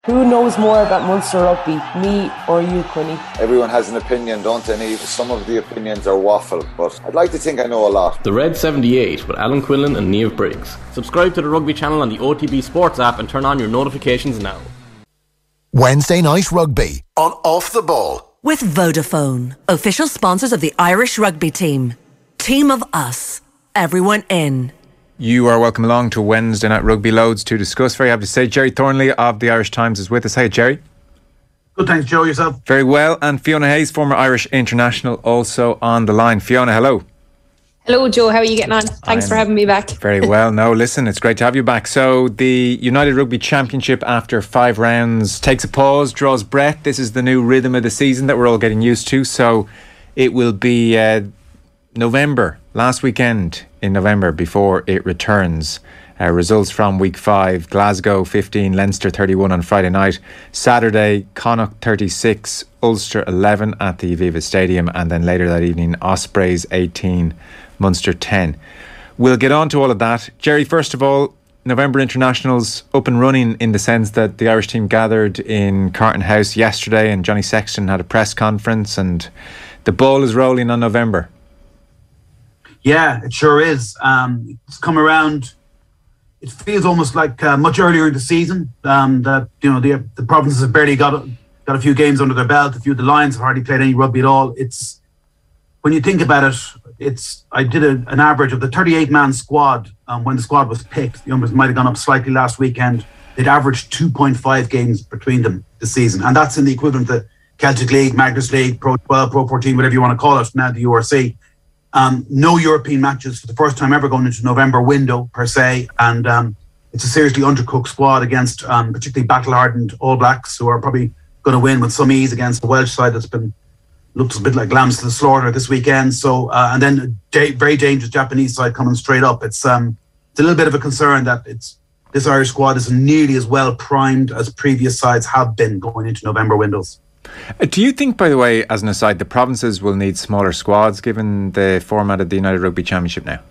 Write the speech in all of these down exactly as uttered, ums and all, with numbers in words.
Who knows more about Munster rugby, me or you, Quinny? Everyone has an opinion, don't they? Some of the opinions are waffle, but I'd like to think I know a lot. The Red seventy-eight with Alan Quinlan and Niamh Briggs. Subscribe to the Rugby channel on the O T B Sports app and turn on your notifications now. Wednesday night rugby on Off the Ball. With Vodafone, official sponsors of the Irish rugby team. Team of us. Everyone in. You are welcome along to Wednesday Night Rugby. Loads to discuss. Very happy to say Gerry Thornley of the Irish Times is with us. Hi, Gerry. Good, thanks, Joe. Yourself? Very well. And Fiona Hayes, former Irish international, also on the line. Fiona, hello. Hello, Joe. How are you getting on? Thanks I'm for having me back. Very well. No, listen, it's great to have you back. So the United Rugby Championship, after five rounds, takes a pause, draws breath. This is the new rhythm of the season that we're all getting used to. So it will be uh, November, last weekend in November before it returns. Uh, results from week five: Glasgow fifteen, Leinster thirty-one on Friday night. Saturday, Connacht thirty-six, Ulster eleven at the Aviva Stadium, and then later that evening, Ospreys eighteen, Munster ten. We'll get on to all of that. Gerry, first of all, November internationals up and running in the sense that the Irish team gathered in Carton House yesterday, and Johnny Sexton had a press conference, and the ball is rolling on November. Yeah, it sure is. Um, it's come around. It feels almost like uh, much earlier in the season. Um, that you know the the provinces have barely got got a few games under their belt. A few of the Lions have hardly played any rugby at all. It's when you think about it, it's I did a, an average of the thirty-eight man squad um, when the squad was picked. The numbers might have gone up slightly last weekend. They'd averaged two point five games between them this season, and that's in the equivalent of the Celtic League, Magnus League, Pro twelve, Pro fourteen, whatever you want to call it. Now the U R C. Um, no European matches for the first time ever going into November window per se, and um, it's a seriously undercooked squad against um, particularly battle-hardened All Blacks, who are probably going to win with some ease against the Welsh side that's been looks a bit like lambs to the slaughter this weekend. So uh, and then a da- very dangerous Japanese side coming straight up. It's um it's a little bit of a concern that it's this Irish squad isn't nearly as well primed as previous sides have been going into November windows. Do you think, by the way, as an aside, the provinces will need smaller squads given the format of the United Rugby Championship now?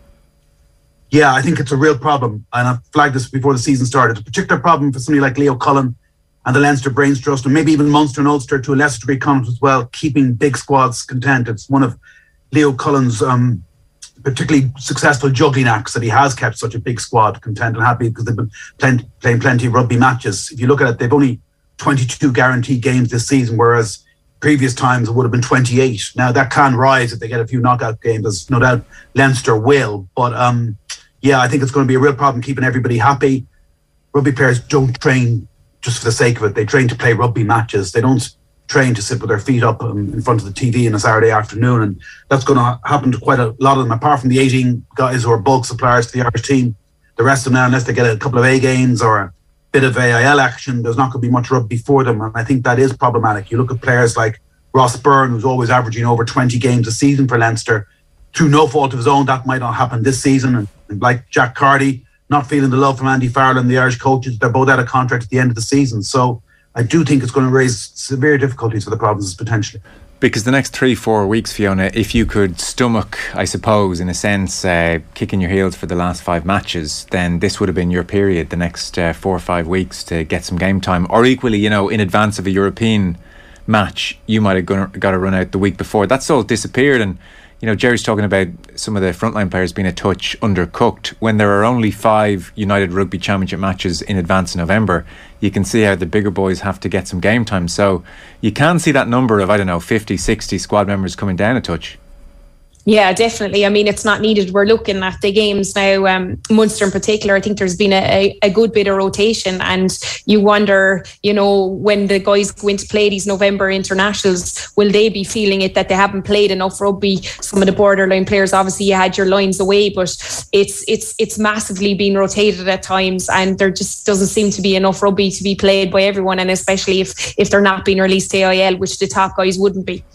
Yeah, I think it's a real problem. And I've flagged this before the season started. It's a particular problem for somebody like Leo Cullen and the Leinster Brains Trust, and maybe even Munster and Ulster to a lesser degree, Connacht as well, keeping big squads content. It's one of Leo Cullen's um, particularly successful juggling acts that he has kept such a big squad content and happy because they've been playing, playing plenty of rugby matches. If you look at it, they've only twenty-two guaranteed games this season, whereas previous times it would have been twenty-eight. Now that can rise if they get a few knockout games, as no doubt Leinster will. But um, yeah, I think it's going to be a real problem keeping everybody happy. Rugby players don't train just for the sake of it. They train to play rugby matches. They don't train to sit with their feet up um, in front of the T V on a Saturday afternoon. And that's going to happen to quite a lot of them, apart from the eighteen guys who are bulk suppliers to the Irish team. The rest of them now, unless they get a couple of A games or a bit of A I L action, there's not going to be much rugby for them, and I think that is problematic. You look at players like Ross Byrne, who's always averaging over twenty games a season for Leinster. Through no fault of his own, that might not happen this season. And, and like Jack Carty, not feeling the love from Andy Farrell and the Irish coaches, they're both out of contract at the end of the season. So I do think it's going to raise severe difficulties for the provinces potentially. Because the next three, four weeks, Fiona, if you could stomach, I suppose, in a sense, uh, kicking your heels for the last five matches, then this would have been your period, the next uh, four or five weeks to get some game time. Or equally, you know, in advance of a European match, you might have got to run out the week before. That's all disappeared. And, you know, Gerry's talking about some of the frontline players being a touch undercooked. When there are only five United Rugby Championship matches in advance in November, you can see how the bigger boys have to get some game time. So you can see that number of, I don't know, fifty, sixty squad members coming down a touch. Yeah, definitely. I mean, it's not needed. We're looking at the games now, um, Munster in particular. I think there's been a, a good bit of rotation, and you wonder, you know, when the guys go in to play these November internationals, will they be feeling it that they haven't played enough rugby? Some of the borderline players, obviously you had your lines away, but it's it's it's massively being rotated at times, and there just doesn't seem to be enough rugby to be played by everyone, and especially if, if they're not being released to A I L, which the top guys wouldn't be.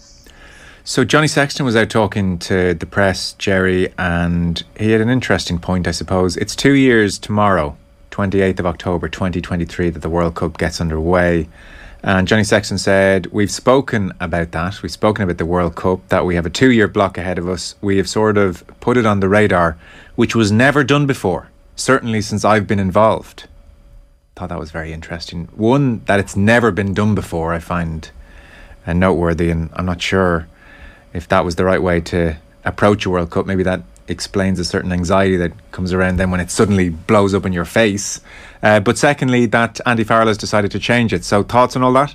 So Johnny Sexton was out talking to the press, Gerry, and he had an interesting point, I suppose. It's two years tomorrow, twenty-eighth of October twenty twenty-three, that the World Cup gets underway. And Johnny Sexton said, we've spoken about that. We've spoken about the World Cup, that we have a two-year block ahead of us. We have sort of put it on the radar, which was never done before, certainly since I've been involved. thought that was very interesting. One, that it's never been done before, I find uh, noteworthy, and I'm not sure if that was the right way to approach a World Cup. Maybe that explains a certain anxiety that comes around then when it suddenly blows up in your face. Uh, but secondly, that Andy Farrell has decided to change it. So thoughts on all that?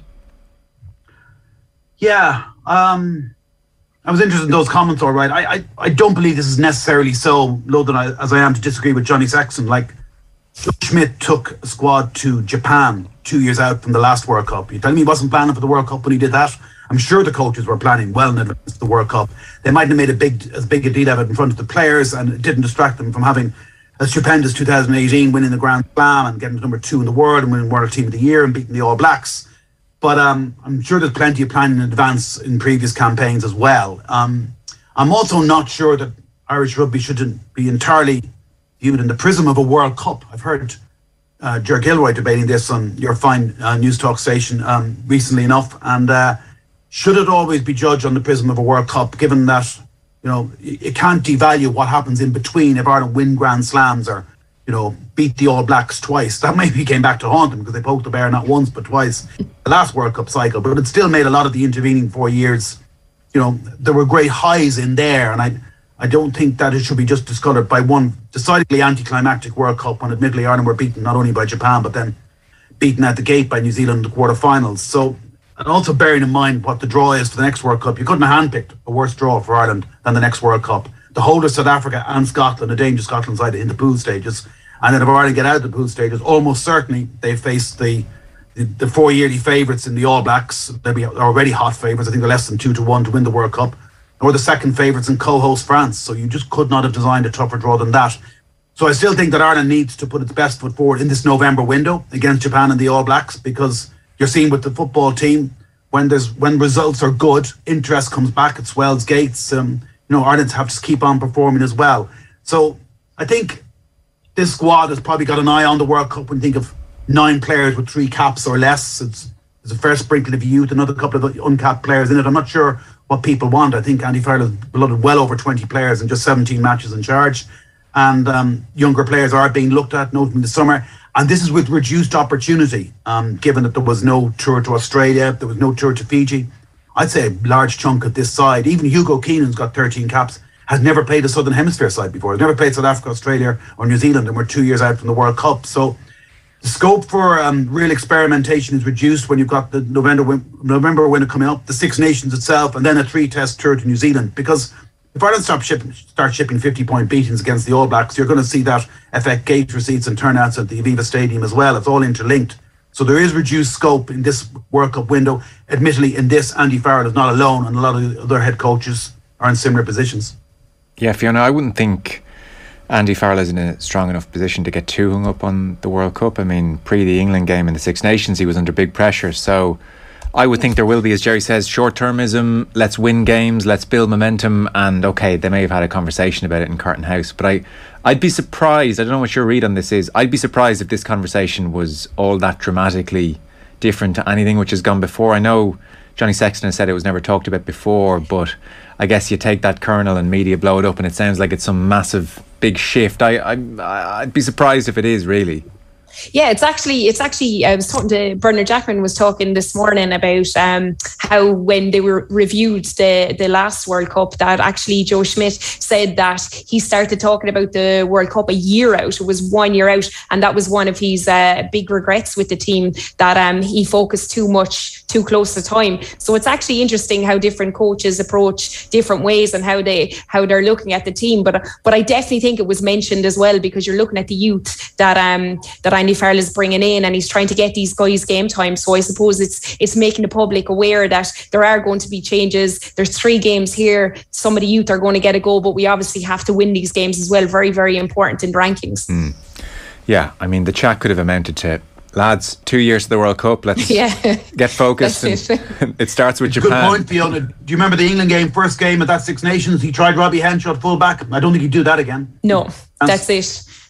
Yeah, um, I was interested in those comments, all right. I, I, I don't believe this is necessarily so, loath I, as I am to disagree with Johnny Sexton. Like, Joe Schmidt took a squad to Japan two years out from the last World Cup. You tell me he wasn't planning for the World Cup when he did that? I'm sure the coaches were planning well in advance of the World Cup. They mightn't have made a big, as big a deal of it in front of the players, and it didn't distract them from having a stupendous two thousand eighteen, winning the Grand Slam and getting to number two in the world and winning World Team of the Year and beating the All Blacks. But um, I'm sure there's plenty of planning in advance in previous campaigns as well. Um, I'm also not sure that Irish rugby shouldn't be entirely viewed in the prism of a World Cup. I've heard uh, Ger Gilroy debating this on your fine uh, news talk station um, recently enough. And uh, should it always be judged on the prism of a World Cup, given that, you know, it can't devalue what happens in between if Ireland win Grand Slams or, you know, beat the All Blacks twice. That maybe came back to haunt them because they poked the bear not once but twice the last World Cup cycle. But it still made a lot of the intervening four years, you know, there were great highs in there. And I I don't think that it should be just discoloured by one decidedly anticlimactic World Cup when admittedly Ireland were beaten not only by Japan but then beaten at the gate by New Zealand in the quarterfinals. So, and also bearing in mind what the draw is for the next World Cup, you couldn't have handpicked a worse draw for Ireland than the next World Cup. The holders, South Africa and Scotland, a dangerous Scotland side in the pool stages. And then if Ireland get out of the pool stages, almost certainly they face the the, the four yearly favourites in the All Blacks. They'll be already hot favourites. I think they're less than two to one to win the World Cup. Or the second favourites in co-host France. So you just could not have designed a tougher draw than that. So I still think that Ireland needs to put its best foot forward in this November window against Japan and the All Blacks, because you're seeing with the football team, when there's when results are good, interest comes back, it swells gates. Um, you know, Ireland have to keep on performing as well. So I think this squad has probably got an eye on the World Cup when you think of nine players with three caps or less. It's, it's a fair sprinkle of youth, another couple of uncapped players in it. I'm not sure what people want. I think Andy Farrell has blooded well over twenty players in just seventeen matches in charge. And um, younger players are being looked at, notably in the summer. And this is with reduced opportunity, um, given that there was no tour to Australia, there was no tour to Fiji. I'd say a large chunk of this side, even Hugo Keenan's got thirteen caps, has never played a Southern Hemisphere side before. He's never played South Africa, Australia or New Zealand, and we're two years out from the World Cup. So the scope for um, real experimentation is reduced when you've got the November win- November window coming up, the Six Nations itself, and then a three-test tour to New Zealand. Because if Ireland start shipping, start shipping fifty-point beatings against the All Blacks, you're going to see that affect gate receipts and turnouts at the Aviva Stadium as well. It's all interlinked. So there is reduced scope in this World Cup window. Admittedly, in this, Andy Farrell is not alone, and a lot of the other head coaches are in similar positions. Yeah, Fiona, I wouldn't think Andy Farrell is in a strong enough position to get too hung up on the World Cup. I mean, pre the England game in the Six Nations, he was under big pressure. So I would think there will be, as Jerry says, short-termism. Let's win games, let's build momentum. And okay, they may have had a conversation about it in Carton House, but I, I'd be surprised, I don't know what your read on this is, I'd be surprised if this conversation was all that dramatically different to anything which has gone before. I know Johnny Sexton has said it was never talked about before, but I guess you take that kernel and media blow it up and it sounds like it's some massive big shift. I, I, I'd be surprised if it is, really. Yeah, it's actually, it's actually, I was talking to Bernard Jackman was talking this morning about um, how when they were reviewed the, the last World Cup, that actually Joe Schmidt said that he started talking about the World Cup a year out. It was one year out. And that was one of his uh, big regrets with the team, that um, he focused too much, too close to time. So it's actually interesting how different coaches approach different ways and how they, how they're looking at the team. But, but I definitely think it was mentioned as well, because you're looking at the youth that, um, that I Andy Farrell is bringing in, and he's trying to get these guys game time. So I suppose it's it's making the public aware that there are going to be changes. There's three games here. Some of the youth are going to get a go, but we obviously have to win these games as well. Very, very important in the rankings. Mm. Yeah, I mean, the chat could have amounted to, lads, two years to the World Cup. Let's yeah. get focused. And it. it starts with Japan. Good point, Fiona. Do you remember the England game, first game at that Six Nations? He tried Robbie Henshaw at full back. I don't think he'd do that again. No, that's it.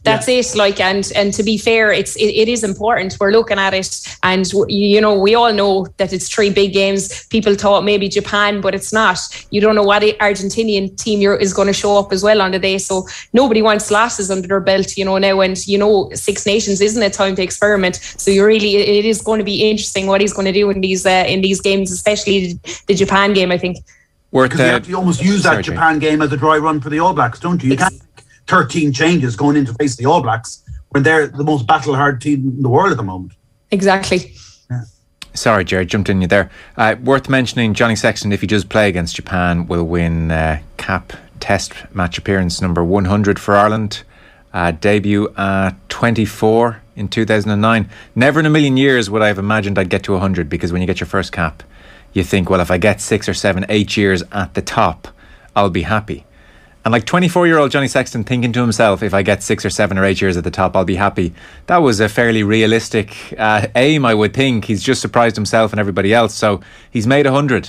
That's yeah. it. Like, and and to be fair, it's it, it is important. We're looking at it, and you know, we all know that it's three big games. People thought maybe Japan, but it's not. You don't know what the Argentinian team is going to show up as well on the day. So nobody wants losses under their belt, you know, now. And you know, Six Nations isn't a time to experiment. So you really, it is going to be interesting what he's going to do in these uh, in these games, especially the Japan game, I think. Because you have to almost use that Sorry, Japan game as a dry run for the All Blacks, don't you? You can't make thirteen changes going into face the All Blacks when they're the most battle-hard team in the world at the moment. Exactly. Yeah. Sorry, Jared, jumped in you there. Uh, worth mentioning, Johnny Sexton, if he does play against Japan, will win uh, cap test match appearance number one hundred for Ireland. Uh, debut at twenty-four in two thousand nine. Never in a million years would I have imagined I'd get to one hundred, because when you get your first cap, you think, well, if I get six or seven, eight years at the top, I'll be happy. And like twenty-four-year-old Johnny Sexton thinking to himself, if I get six or seven or eight years at the top, I'll be happy. That was a fairly realistic uh, aim, I would think. He's just surprised himself and everybody else. So he's made one hundred.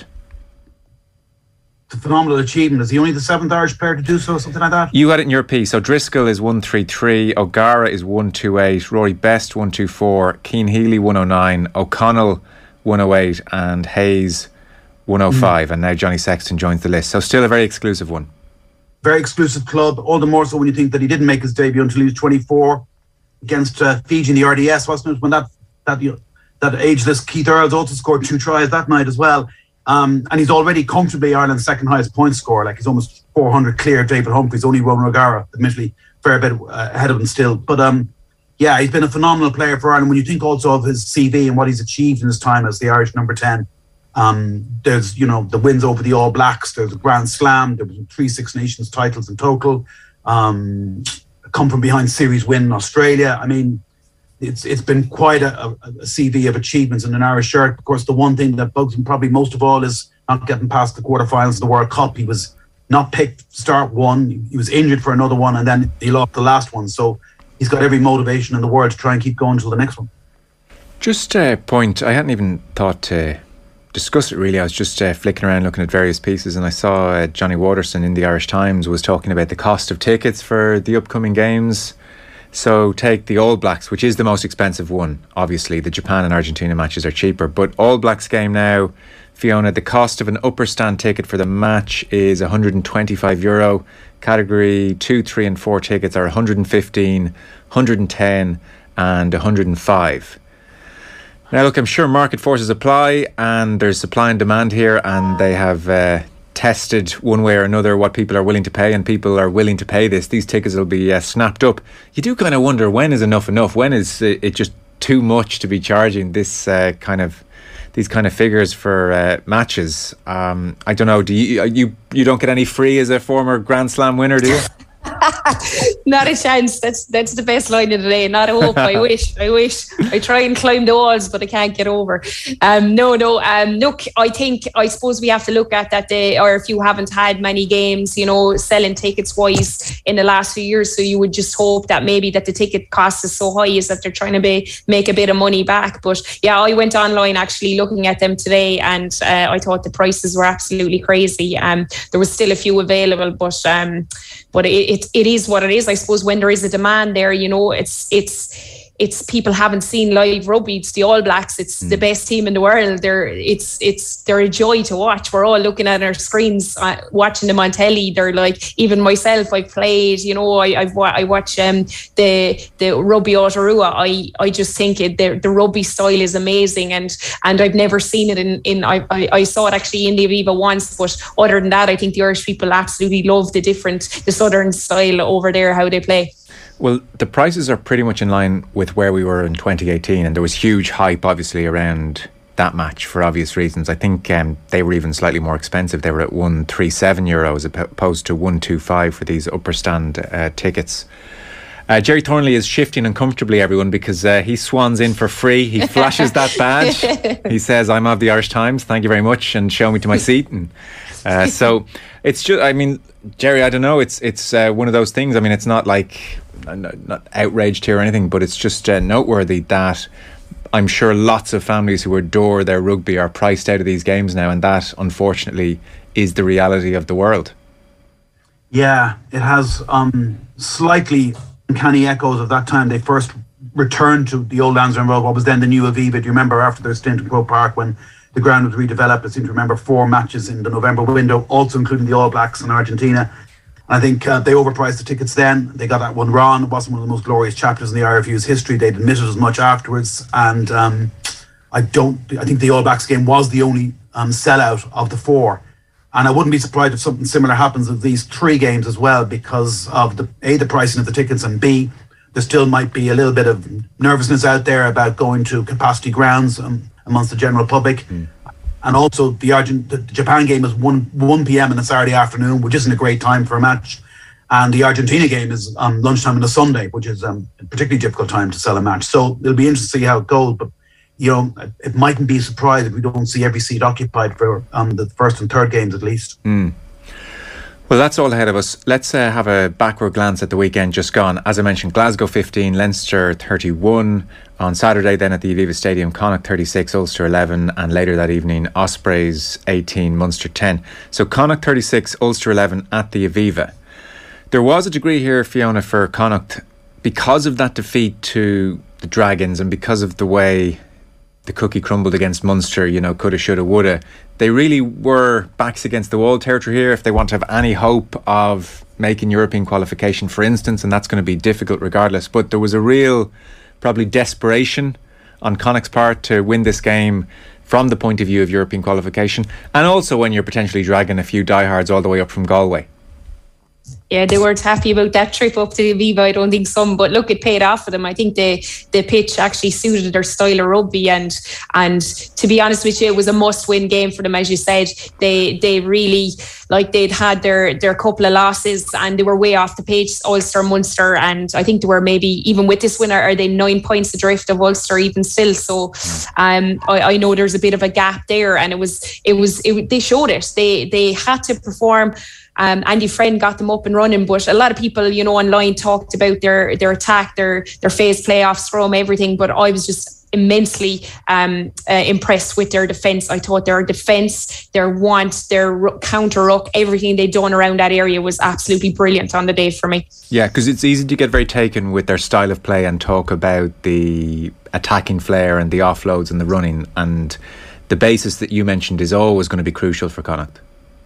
It's a phenomenal achievement. Is he only the seventh Irish player to do so, something like that? You had it in your piece. So Driscoll is one thirty-three, O'Gara is one twenty-eight, Rory Best one twenty-four, Cian Healy one oh nine, O'Connell one oh eight, and Hayes one oh five. Mm. And now Johnny Sexton joins the list. So still a very exclusive one. Very exclusive club, all the more so when you think that he didn't make his debut until he was twenty-four against uh, Fiji in the R D S, wasn't it? When that that you know, that ageless Keith Earls also scored two tries that night as well. Um, and he's already comfortably Ireland's second highest point scorer. Like, he's almost four hundred clear David Humphreys, only Ronan O'Gara, admittedly, fair bit uh, ahead of him still. But um, yeah, he's been a phenomenal player for Ireland. When you think also of his C V and what he's achieved in his time as the Irish number ten, um, there's, you know, the wins over the All Blacks, there's a Grand Slam, there was three Six Nations titles in total, um, come from behind series win in Australia. I mean, it's it's been quite a, a, a C V of achievements in an Irish shirt. Of course, the one thing that bugs him probably most of all is not getting past the quarterfinals of the World Cup. He was not picked to start one, he was injured for another one, and then he lost the last one. So he's got every motivation in the world to try and keep going till the next one. Just a point, I hadn't even thought to discuss it really. I was just uh, flicking around looking at various pieces, and I saw uh, Johnny Waterson in the Irish Times was talking about the cost of tickets for the upcoming games. So take the All Blacks, which is the most expensive one. Obviously, the Japan and Argentina matches are cheaper, but All Blacks game now, Fiona, the cost of an upper stand ticket for the match is one hundred twenty-five euro. Category two, three and four tickets are one hundred fifteen, one hundred ten and one hundred five. Now look, I'm sure market forces apply, and there's supply and demand here, and they have uh, tested one way or another what people are willing to pay, and people are willing to pay this. These tickets will be uh, snapped up. You do kind of wonder, when is enough enough? When is it just too much to be charging this uh, kind of these kind of figures for uh, matches? Um, I don't know. Do you you you don't get any free as a former Grand Slam winner, do you? Not a chance. That's that's the best line of the day. Not a hope. I wish. I wish. I try and climb the walls, but I can't get over. Um, no, no. Um, look, I think I suppose we have to look at that day, or if you haven't had many games, you know, selling tickets wise in the last few years, so you would just hope that maybe that the ticket cost is so high is that they're trying to be, make a bit of money back. But yeah, I went online actually looking at them today, and uh, I thought the prices were absolutely crazy. Um, there was still a few available, but um, but it, it it is what it is. I suppose when there is a demand there, you know, it's it's it's people haven't seen live rugby. It's the All Blacks. It's mm. the best team in the world. They're it's it's they're a joy to watch. We're all looking at our screens, uh, watching them on telly. They're like, even myself, I played. You know, I I've, I watch um the the rugby Aotearoa. I I just think it the the rugby style is amazing, and and I've never seen it in in I I, I saw it actually in the Aviva once, but other than that, I think the Irish people absolutely love the different the southern style over there, how they play. Well, the prices are pretty much in line with where we were in twenty eighteen, and there was huge hype obviously around that match for obvious reasons. I think um, they were even slightly more expensive. They were at one thirty-seven euro as opposed to one twenty-five for these upper stand uh, tickets. Uh, Jerry Thornley is shifting uncomfortably, everyone, because uh, he swans in for free. He flashes that badge. He says, "I'm of the Irish Times, thank you very much," and show me to my seat. And uh, so it's just, I mean, Jerry, I don't know. It's it's uh, one of those things. I mean, it's not like not outraged here or anything, but it's just uh, noteworthy that I'm sure lots of families who adore their rugby are priced out of these games now, and that unfortunately is the reality of the world. Yeah, it has um, slightly uncanny echoes of that time they first returned to the old Lansdowne Road, what was then the new Aviva. Do you remember after their stint in Croke Park when the ground was redeveloped? I seem to remember four matches in the November window, also including the All Blacks and Argentina. I think uh, they overpriced the tickets then. They got that one wrong. It wasn't one of the most glorious chapters in the I R F U's history. They'd admitted as much afterwards. And um, I don't. I think the All Blacks game was the only um, sellout of the four. And I wouldn't be surprised if something similar happens with these three games as well, because of the A, the pricing of the tickets, and B, there still might be a little bit of nervousness out there about going to capacity grounds um, amongst the general public. Mm. And also the, Argent- the Japan game is one p.m. on a Saturday afternoon, which isn't a great time for a match. And the Argentina game is um, lunchtime on a Sunday, which is um, a particularly difficult time to sell a match. So it'll be interesting to see how it goes. But, you know, it mightn't be a surprise if we don't see every seat occupied for um, the first and third games at least. Mm. Well, that's all ahead of us. Let's uh, have a backward glance at the weekend just gone. As I mentioned, Glasgow fifteen, Leinster thirty-one. On Saturday then at the Aviva Stadium, Connacht thirty-six, Ulster eleven, and later that evening, Ospreys eighteen, Munster ten. So Connacht thirty-six, Ulster eleven at the Aviva. There was a degree here, Fiona, for Connacht because of that defeat to the Dragons and because of the way the cookie crumbled against Munster, you know, coulda, shoulda, woulda. They really were backs against the wall territory here if they want to have any hope of making European qualification, for instance, and that's going to be difficult regardless. But there was a real, probably desperation on Connacht's part to win this game from the point of view of European qualification, and also when you're potentially dragging a few diehards all the way up from Galway. Yeah, they weren't happy about that trip up to the Aviva, I don't think some, but look, it paid off for them. I think the the pitch actually suited their style of rugby, and and to be honest with you, it was a must-win game for them. As you said, they they really, like, they'd had their their couple of losses and they were way off the pace, Ulster, Munster, and I think they were maybe, even with this winner, are they nine points adrift of Ulster even still? So um, I, I know there's a bit of a gap there, and it was it was it, they showed it. They they had to perform. Um, Andy Friend got them up and running, but a lot of people, you know, online talked about their their attack, their their phase playoff scrum, everything. But I was just immensely um, uh, impressed with their defence. I thought their defence, their want, their counter ruck, everything they'd done around that area was absolutely brilliant on the day for me. Yeah, because it's easy to get very taken with their style of play and talk about the attacking flair and the offloads and the running. And the basis that you mentioned is always going to be crucial for Connacht.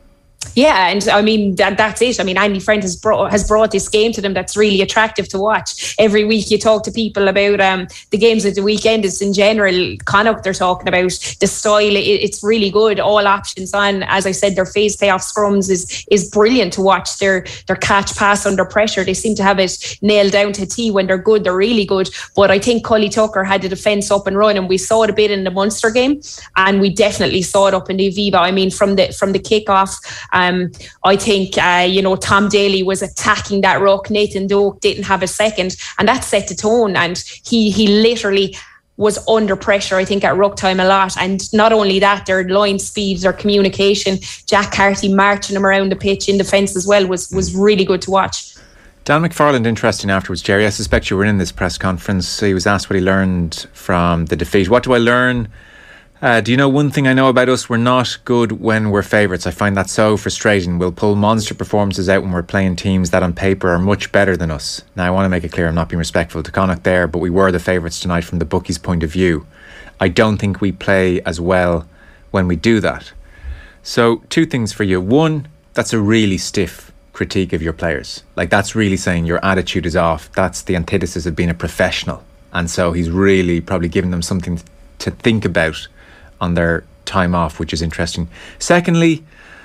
Yeah, and I mean that that's it. I mean, Andy Friend has brought has brought this game to them that's really attractive to watch. Every week you talk to people about um, the games at the weekend. It's in general Connacht they're talking about the style. It, it's really good. All options on. As I said, their phase playoff scrums is is brilliant to watch. Their their catch pass under pressure. They seem to have it nailed down to a T. When they're good, they're really good. But I think Cully Tucker had the defence up and running. We saw it a bit in the Munster game, and we definitely saw it up in the Aviva. I mean, from the from the kickoff. Um, I think, uh, you know, Tom Daly was attacking that ruck. Nathan Doak didn't have a second, and that set the tone. And he he literally was under pressure, I think, at ruck time a lot. And not only that, their line speeds, their communication, Jack Carty marching him around the pitch in defence as well was, was really good to watch. Dan McFarland, interesting afterwards, Jerry. I suspect you were in this press conference. He was asked what he learned from the defeat. What do I learn? Uh, do you know one thing I know about us? We're not good when we're favourites. I find that so frustrating. We'll pull monster performances out when we're playing teams that on paper are much better than us. Now, I want to make it clear I'm not being respectful to Connacht there, but we were the favourites tonight from the bookies' point of view. I don't think we play as well when we do that. So, two things for you. One, that's a really stiff critique of your players. Like, that's really saying your attitude is off. That's the antithesis of being a professional. And so he's really probably giving them something to think about on their time off, which is interesting. Secondly,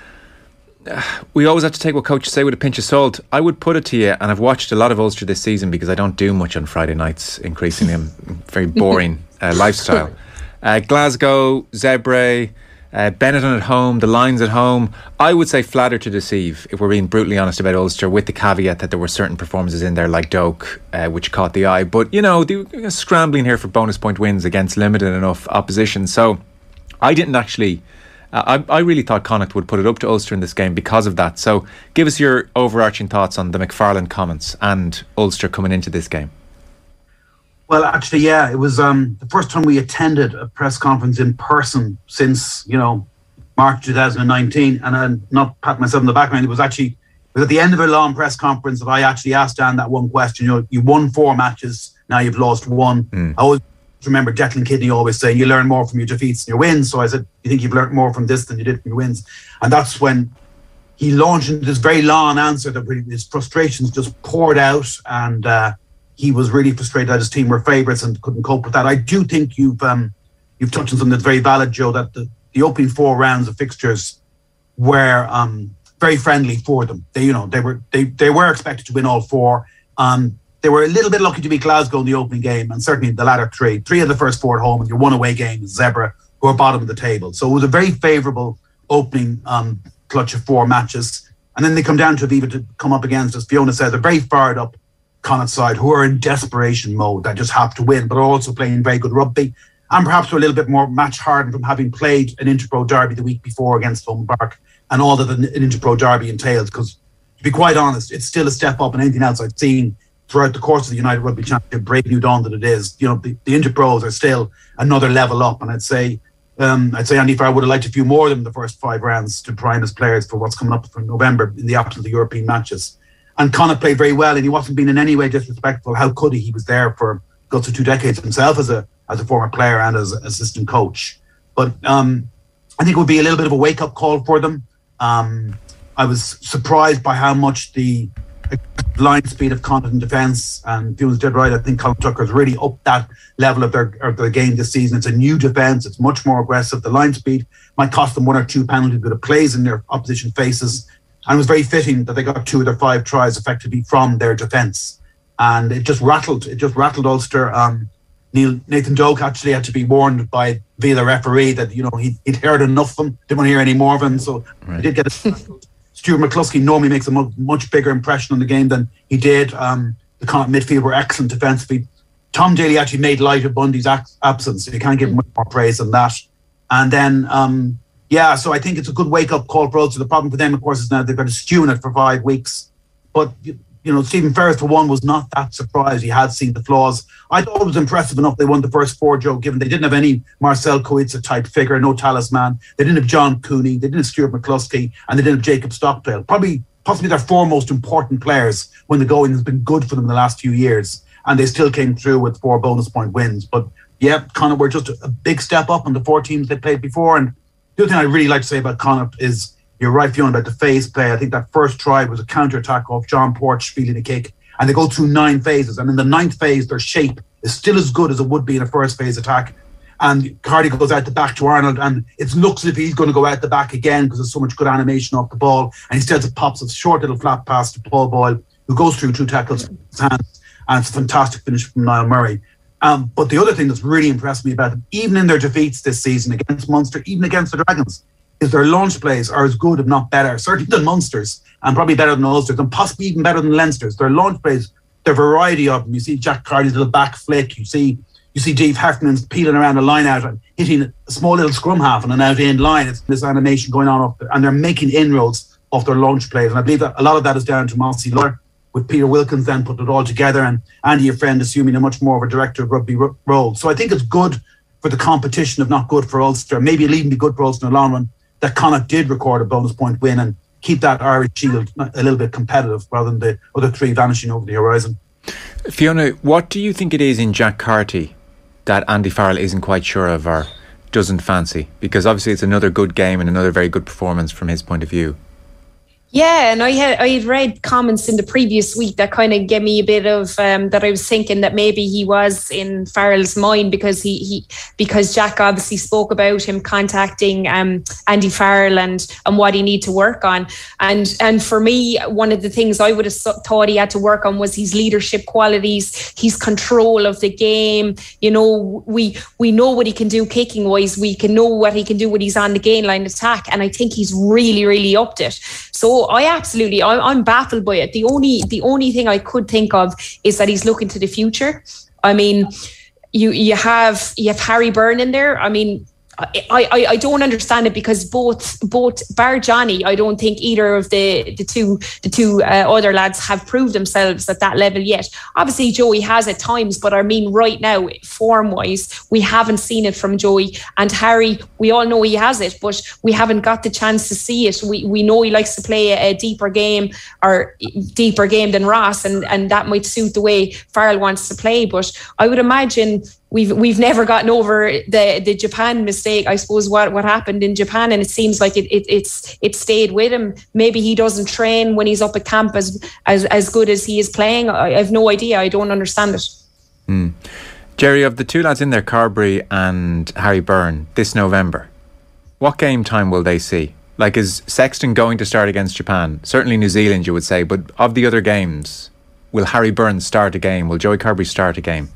we always have to take what coaches say with a pinch of salt. I would put it to you, and I've watched a lot of Ulster this season because I don't do much on Friday nights, increasingly. I'm very boring uh, lifestyle. Uh, Glasgow, Zebre, uh, Benetton at home, the Lions at home. I would say flatter to deceive, if we're being brutally honest about Ulster, with the caveat that there were certain performances in there like Doak, uh, which caught the eye. But, you know, they were scrambling here for bonus point wins against limited enough opposition. So I didn't actually, uh, I, I really thought Connacht would put it up to Ulster in this game because of that. So give us your overarching thoughts on the McFarland comments and Ulster coming into this game. Well, actually, yeah, it was um, the first time we attended a press conference in person since, you know, March two thousand nineteen. And I'm not patting myself on the back, it was actually, it was at the end of a long press conference that I actually asked Dan that one question. You know, you won four matches, now you've lost one. Mm. I always remember Declan Kidney always saying, you learn more from your defeats than your wins. So I said, you think you've learned more from this than you did from your wins? And that's when he launched into this very long answer that really, his frustrations just poured out, and uh, he was really frustrated that his team were favourites and couldn't cope with that. I do think you've um, you've touched on something that's very valid, Joe, that the, the opening four rounds of fixtures were um, very friendly for them. They, you know, they were they they were expected to win all four. Um, they were a little bit lucky to beat Glasgow in the opening game, and certainly the latter three. Three of the first four at home, and your one away game is Zebra, who are bottom of the table. So it was a very favourable opening um, clutch of four matches. And then they come down to Aviva to come up against, as Fiona says, a very fired up Connacht side who are in desperation mode. They just have to win, but are also playing very good rugby. And perhaps we're a little bit more match hardened from having played an Interpro derby the week before against Thomond Park and all that an Interpro derby entails. Because to be quite honest, it's still a step up in anything else I've seen throughout the course of the United Rugby Championship, brave new dawn that it is. You know, the, the Interpros are still another level up. And I'd say um, I'd say Andy Farrell would have liked a few more of them in the first five rounds to prime his players for what's coming up for November in the absence of the European matches. And Connacht played very well, and he wasn't being in any way disrespectful. How could he? He was there for guts of two decades himself as a as a former player and as an assistant coach. But um, I think it would be a little bit of a wake-up call for them. Um, I was surprised by how much the line speed of Connacht in defence, and Fiona's dead right. I think Colin Tucker's really upped that level of their, of their game this season. It's a new defence. It's much more aggressive. The line speed might cost them one or two penalties, but it plays in their opposition faces. And it was very fitting that they got two of their five tries effectively from their defence. And it just rattled, it just rattled Ulster. Um, Neil, Nathan Doak actually had to be warned by via the referee that, you know, he, he'd heard enough of him, didn't want to hear any more of him. So right. He did get a Stuart McCluskey normally makes a much, much bigger impression on the game than he did. Um, the Connacht midfield were excellent defensively. Tom Daly actually made light of Bundy's absence, so you can't give him much more praise than that. And then, um, yeah, so I think it's a good wake-up call for Ulster. The problem for them, of course, is now they've got to stew in it for five weeks. But, you, you know, Stephen Ferris, for one, was not that surprised. He had seen the flaws. I thought it was impressive enough they won the first four, Joe, given they didn't have any Marcel Koitsa-type figure, no talisman. They didn't have John Cooney. They didn't have Stuart McCluskey. And they didn't have Jacob Stockdale. Probably, possibly their four most important players when the going has been good for them in the last few years. And they still came through with four bonus point wins. But, yeah, Connacht were just a, a big step up on the four teams they played before. And the other thing I really like to say about Connacht is, you're right, Fiona, about the phase play. I think that first try was a counter-attack off John Porch feeling a kick. And they go through nine phases. And in the ninth phase, their shape is still as good as it would be in a first phase attack. And Cardi goes out the back to Arnold, and it looks as if he's going to go out the back again because there's so much good animation off the ball. And instead it pops a short little flat pass to Paul Boyle, who goes through two tackles with his hands. And it's a fantastic finish from Niall Murray. Um, but the other thing that's really impressed me about them, even in their defeats this season against Munster, even against the Dragons, is their launch plays are as good, if not better, certainly than Munster's, and probably better than Ulster's, and possibly even better than Leinster's. Their launch plays, their variety of them. You see Jack Carney's little back flick. You see you see Dave Heffernan peeling around a line out and hitting a small little scrum half on an out-end line. It's this animation going on, up there, and they're making inroads off their launch plays. And I believe that a lot of that is down to Mossy Lawler, with Peter Wilkins then putting it all together, and Andy, your friend, assuming a much more of a director of rugby ro- role. So I think it's good for the competition, if not good for Ulster. Maybe it'll even be good for Ulster in the long run that Connacht did record a bonus point win and keep that Irish shield a little bit competitive rather than the other three vanishing over the horizon. Fiona, what do you think it is in Jack Carty that Andy Farrell isn't quite sure of or doesn't fancy? Because obviously it's another good game and another very good performance from his point of view. Yeah, and I had I had read comments in the previous week that kind of gave me a bit of um, that I was thinking that maybe he was in Farrell's mind because he he because Jack obviously spoke about him contacting um, Andy Farrell and and what he need to work on, and and for me, one of the things I would have thought he had to work on was his leadership qualities, his control of the game. You know, we we know what he can do kicking wise, we can know what he can do when he's on the gain line attack, and I think he's really really upped it. So I absolutely, I, I'm baffled by it. The only, the only thing I could think of is that he's looking to the future. I mean, you you have you have Harry Byrne in there. I mean, I, I, I don't understand it, because both both bar Johnny, I don't think either of the the two the two uh, other lads have proved themselves at that level yet. Obviously Joey has at times, but I mean right now, form wise, we haven't seen it from Joey. And Harry, we all know he has it, but we haven't got the chance to see it. We we know he likes to play a, a deeper game, or deeper game than Ross, and and that might suit the way Farrell wants to play. But I would imagine We've we've never gotten over the, the Japan mistake. I suppose what, what happened in Japan, and it seems like it, it it's it stayed with him. Maybe he doesn't train when he's up at camp as as, as good as he is playing. I, I have no idea. I don't understand it. Mm. Jerry, of the two lads in there, Carberry and Harry Byrne, this November, what game time will they see? Like, is Sexton going to start against Japan? Certainly New Zealand, you would say. But of the other games, will Harry Byrne start a game? Will Joey Carberry start a game?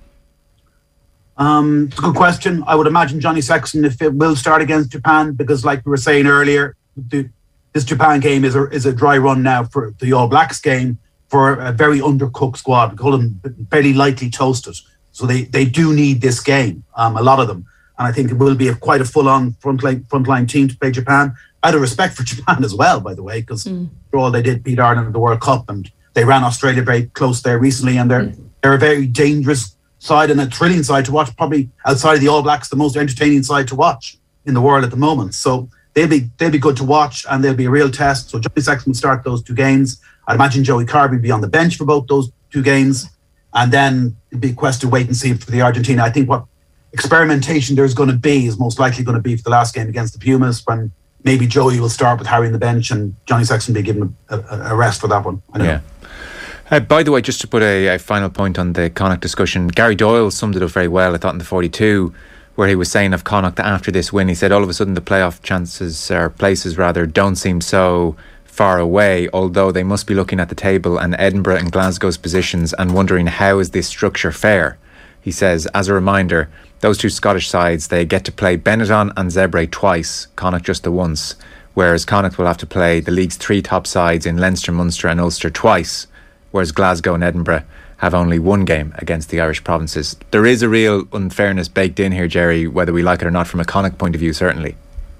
Um, it's a good question. I would imagine Johnny Sexton, if it will start against Japan, because like we were saying earlier, the, this Japan game is a, is a dry run now for the All Blacks game, for a very undercooked squad. We call them fairly lightly toasted. So they, they do need this game, um, a lot of them. And I think it will be a, quite a full-on frontline, frontline team to play Japan. Out of respect for Japan as well, by the way, because mm. for all they did beat Ireland in the World Cup, and they ran Australia very close there recently, and they're mm. they're a very dangerous side and a thrilling side to watch, probably outside of the All Blacks, the most entertaining side to watch in the world at the moment. So they'll be they'll be good to watch, and they'll be a real test. So Johnny Sexton will start those two games. I'd imagine Joey Carberry will be on the bench for both those two games, and then it'll be a question to wait and see for the Argentina. I think what experimentation there's going to be is most likely going to be for the last game against the Pumas, when maybe Joey will start with Harry on the bench and Johnny Sexton will be given a, a, a rest for that one. I don't yeah. know. Uh, by the way, just to put a, a final point on the Connacht discussion, Gary Doyle summed it up very well, I thought, in the forty-two, where he was saying of Connacht that after this win, he said all of a sudden the playoff chances, or places rather, don't seem so far away, although they must be looking at the table and Edinburgh and Glasgow's positions and wondering, how is this structure fair? He says, as a reminder, those two Scottish sides, they get to play Benetton and Zebre twice, Connacht just the once, whereas Connacht will have to play the league's three top sides in Leinster, Munster and Ulster twice, whereas Glasgow and Edinburgh have only one game against the Irish provinces. There is a real unfairness baked in here, Jerry, whether we like it or not, from a Connacht point of view, certainly.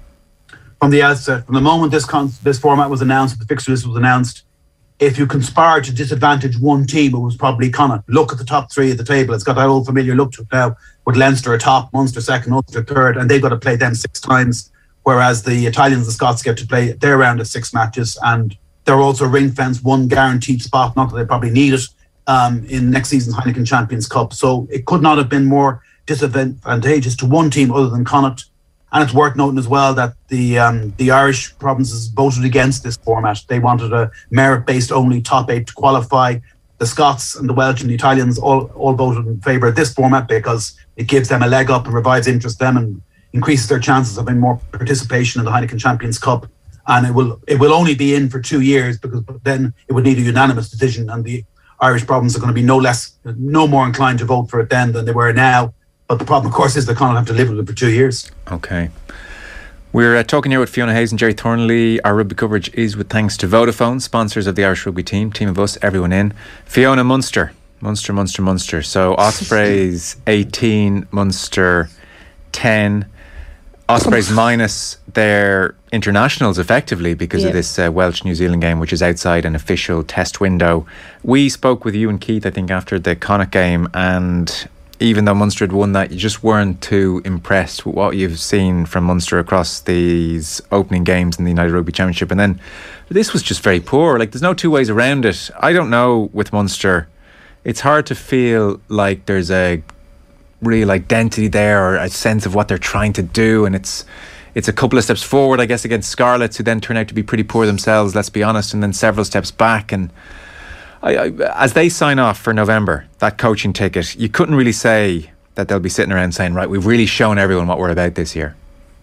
From the outset, from the moment this con- this format was announced, the fixture list was announced, if you conspire to disadvantage one team, it was probably Connacht. Look at the top three of the table. It's got that old familiar look to it now, with Leinster atop, Munster second, Ulster third, and they've got to play them six times, whereas the Italians and Scots get to play their round of six matches, and they're also ring-fenced one guaranteed spot, not that they probably need it, um, in next season's Heineken Champions Cup. So it could not have been more disadvantageous to one team other than Connacht. And it's worth noting as well that the um, the Irish provinces voted against this format. They wanted a merit-based only top eight to qualify. The Scots and the Welsh and the Italians all, all voted in favour of this format because it gives them a leg up and revives interest in them and increases their chances of having more participation in the Heineken Champions Cup. And it will it will only be in for two years because then it would need a unanimous decision, and the Irish provinces are going to be no less, no more inclined to vote for it then than they were now. But the problem, of course, is they can't have to live with it for two years. Okay. We're uh, talking here with Fiona Hayes and Jerry Thornley. Our rugby coverage is with thanks to Vodafone, sponsors of the Irish rugby team. Team of us, everyone in. Fiona, Munster. Munster, Munster, Munster. So Ospreys eighteen, Munster ten. Ospreys minus their internationals effectively because yeah. of this uh, Welsh-New Zealand game, which is outside an official test window. We spoke with you and Keith, I think, after the Connacht game, and even though Munster had won that, you just weren't too impressed with what you've seen from Munster across these opening games in the United Rugby Championship. And then this was just very poor. Like, there's no two ways around it. I don't know with Munster. It's hard to feel like there's a real identity there or a sense of what they're trying to do. And it's it's a couple of steps forward, I guess, against Scarlets, who then turn out to be pretty poor themselves, let's be honest, and then several steps back. And I, I, as they sign off for November, that coaching ticket, you couldn't really say that they'll be sitting around saying, right, we've really shown everyone what we're about this year.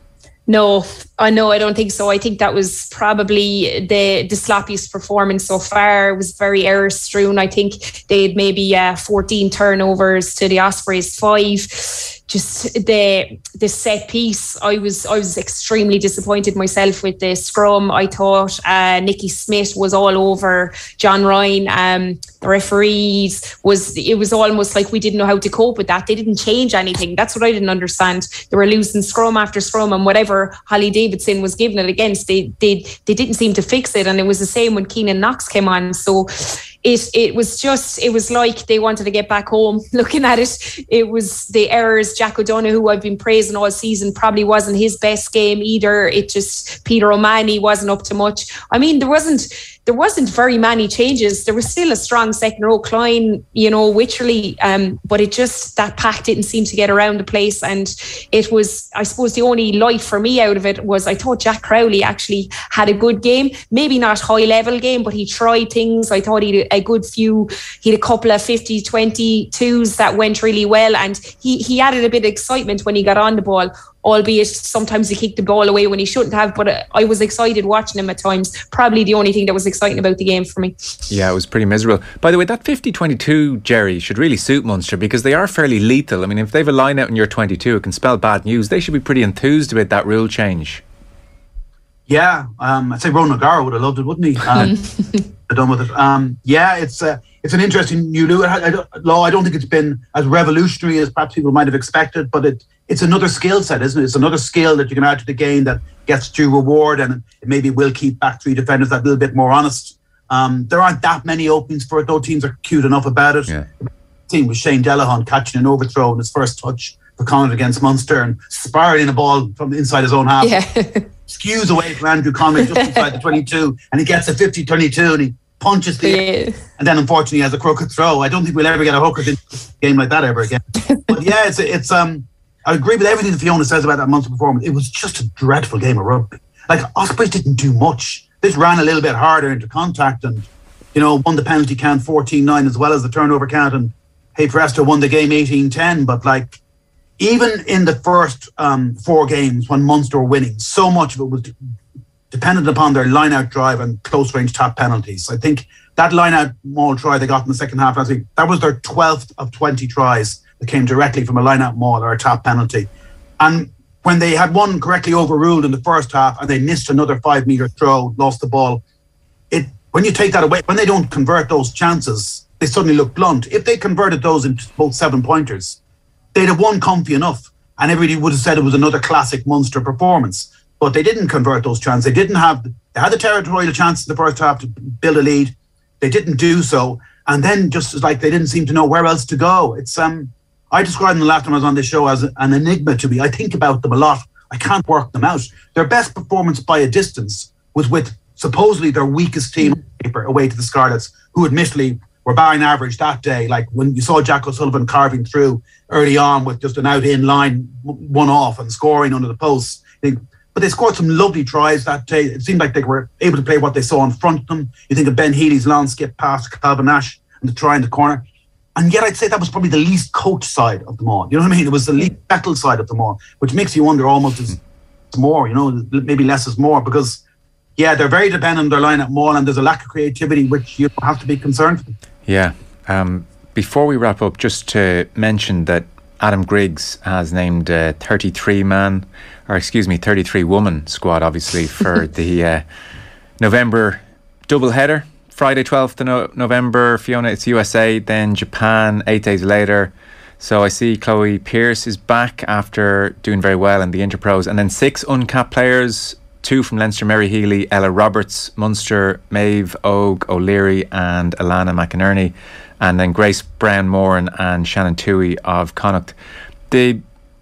No, I know, I don't think so. I think that was probably the the sloppiest performance so far. It was very error strewn. I think they had maybe uh, fourteen turnovers to the Ospreys five. just the the set piece. I was I was extremely disappointed myself with the scrum. I thought uh, Nicky Smith was all over John Ryan. Um, the referees was it was almost like we didn't know how to cope with that. They didn't change anything. That's what I didn't understand. They were losing scrum after scrum, and whatever Holly Davidson was giving it against, they they they didn't seem to fix it. And it was the same when Keenan Knox came on. So it it was just it was like they wanted to get back home. Looking at it, it was the errors. Jack O'Donoghue, who I've been praising all season, probably wasn't his best game either. It just Peter O'Mahony wasn't up to much. I mean, there wasn't there wasn't very many changes. There was still a strong second row, Klein, you know, Wycherley, um, but it just that pack didn't seem to get around the place. And it was, I suppose, the only light for me out of it was I thought Jack Crowley actually had a good game. Maybe not high level game, but he tried things. I thought he had a good few. He had a couple of fifty twenty-twos that went really well, and he he added a bit of excitement when he got on the ball, albeit sometimes he kicked the ball away when he shouldn't have. But I was excited watching him at times. Probably the only thing that was exciting about the game for me. Yeah, it was pretty miserable. By the way, that fifty twenty-two, Jerry, should really suit Munster because they are fairly lethal. I mean, if they have a line out in your twenty-two, it can spell bad news. They should be pretty enthused about that rule change. Yeah, um, I'd say Ronan O'Gara would have loved it, wouldn't he? Um, done with it. Um, yeah, it's uh, it's an interesting new law. I, I, law. I don't think it's been as revolutionary as perhaps people might have expected, but it it's another skill set, isn't it? It's another skill that you can add to the game that gets due reward, and it maybe will keep back three defenders that little bit more honest. Um, there aren't that many openings for it, though. Teams are cute enough about it. Yeah. The team with Shane Delahunt catching an overthrow in his first touch for Connacht against Munster and spiraling a ball from inside his own half. Yeah. Skews away from Andrew Conway just inside the twenty-two, and he gets a fifty twenty-two and he punches the yeah. and then unfortunately has a crooked throw. I don't think we'll ever get a hooker in a game like that ever again. But yeah, it's it's um I agree with everything that Fiona says about that Munster performance. It was just a dreadful game of rugby. Like, Ospreys didn't do much. They just ran a little bit harder into contact and, you know, won the penalty count fourteen nine as well as the turnover count, and Hey Presto won the game eighteen ten. But like, even in the first um, four games when Munster were winning, so much of it was dependent upon their line-out drive and close-range tap penalties. I think that line-out maul try they got in the second half last week, that was their twelfth of twenty tries that came directly from a line-out maul or a tap penalty. And when they had one correctly overruled in the first half and they missed another five-metre throw, lost the ball, it when you take that away, when they don't convert those chances, they suddenly look blunt. If they converted those into both seven-pointers, they'd have won comfy enough, and everybody would have said it was another classic Munster performance. But they didn't convert those chances. They didn't have. They had the territorial chance in the first half to build a lead. They didn't do so, and then just like they didn't seem to know where else to go. It's um. I described them the last time I was on this show as an enigma to me. I think about them a lot. I can't work them out. Their best performance by a distance was with supposedly their weakest team on paper away to the Scarlets, who admittedly were barring average that day. Like when you saw Jack O'Sullivan carving through early on with just an out-in line, one off and scoring under the posts. But they scored some lovely tries that day. It seemed like they were able to play what they saw in front of them. You think of Ben Healy's long skip pass to Calvin Nash and the try in the corner. And yet I'd say that was probably the least coached side of them all. You know what I mean? It was the least settled side of them all, which makes you wonder almost is more, you know, maybe less is more, because, yeah, they're very dependent on their line at maul, and there's a lack of creativity, which you have to be concerned for. Yeah. Um, before we wrap up, just to mention that Adam Griggs has named a thirty-three man, or excuse me, thirty-three woman squad, obviously, for the uh, November doubleheader. Friday twelfth of November, Fiona, it's U S A, then Japan eight days later. So I see Chloe Pierce is back after doing very well in the Interpros, and then six uncapped players, two from Leinster, Mary Healy, Ella Roberts, Munster, Maeve Og O'Leary and Alana McInerney, and then Grace Brown-Moran and Shannon Toohey of Connacht. The,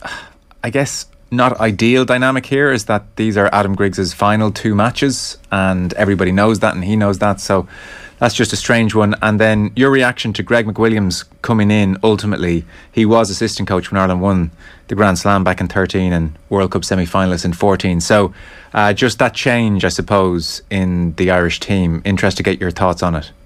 I guess, not ideal dynamic here is that these are Adam Griggs's final two matches, and everybody knows that and he knows that, so that's just a strange one. And then your reaction to Greg McWilliams coming in. Ultimately, he was assistant coach when Ireland won the Grand Slam back in thirteen and World Cup semi-finalists in fourteen, so uh, just that change, I suppose, in the Irish team. Interested to get your thoughts on it.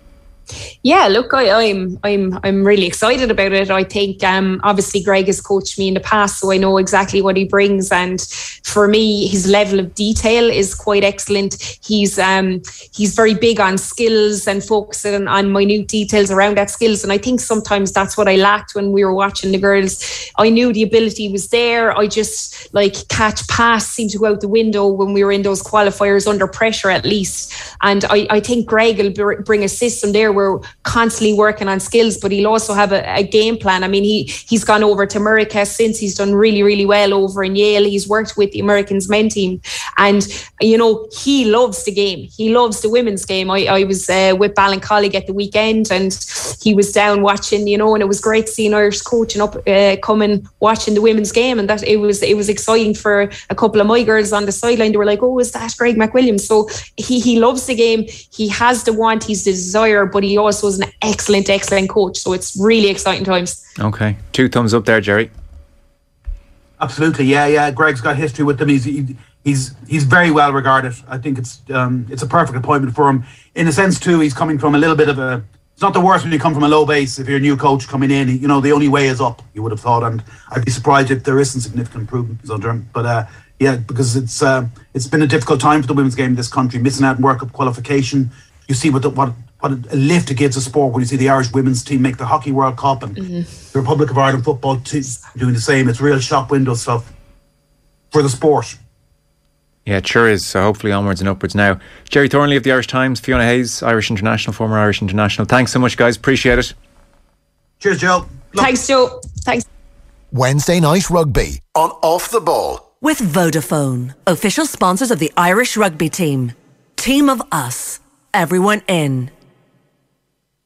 Yeah, look, I, I'm I'm I'm really excited about it. I think um, obviously Greg has coached me in the past, so I know exactly what he brings. And for me, his level of detail is quite excellent. He's um, he's very big on skills and focusing on minute details around that skills. And I think sometimes that's what I lacked when we were watching the girls. I knew the ability was there. I just like catch pass seemed to go out the window when we were in those qualifiers under pressure at least. And I, I think Greg will bring a system there where we're constantly working on skills, but he'll also have a, a game plan. I mean, he, he's gone over to America since. He's done really, really well over in Yale. He's worked with the Americans men team. And, you know, he loves the game. He loves the women's game. I, I was uh, with Ballincollig at the weekend and he was down watching, you know, and it was great to see an Irish coach and up uh, coming watching the women's game. And that it was it was exciting for a couple of my girls on the sideline. They were like, oh, is that Greg McWilliams? So he, he loves the game. He has the want, he's the desire, but he also is an excellent, excellent coach. So it's really exciting times. Okay. Two thumbs up there, Jerry. Absolutely. Yeah, yeah. Greg's got history with them. He's he, he's he's very well regarded. I think it's um it's a perfect appointment for him. In a sense, too, he's coming from a little bit of a... It's not the worst when you come from a low base. If you're a new coach coming in, you know, the only way is up, you would have thought. And I'd be surprised if there isn't significant improvements under him. But uh, yeah, because it's uh, it's been a difficult time for the women's game in this country, missing out on World Cup qualification. You see what the, what what a lift it gives a sport when you see the Irish women's team make the Hockey World Cup and mm-hmm. the Republic of Ireland football team doing the same. It's real shop window stuff for the sport. Yeah, it sure is. So hopefully onwards and upwards now. Jerry Thornley of the Irish Times, Fiona Hayes, Irish international, former Irish international. Thanks so much, guys. Appreciate it. Cheers, Joe. Look. Thanks, Joe. Thanks. Wednesday Night Rugby on Off the Ball. With Vodafone, official sponsors of the Irish rugby team. Team of us. Everyone in.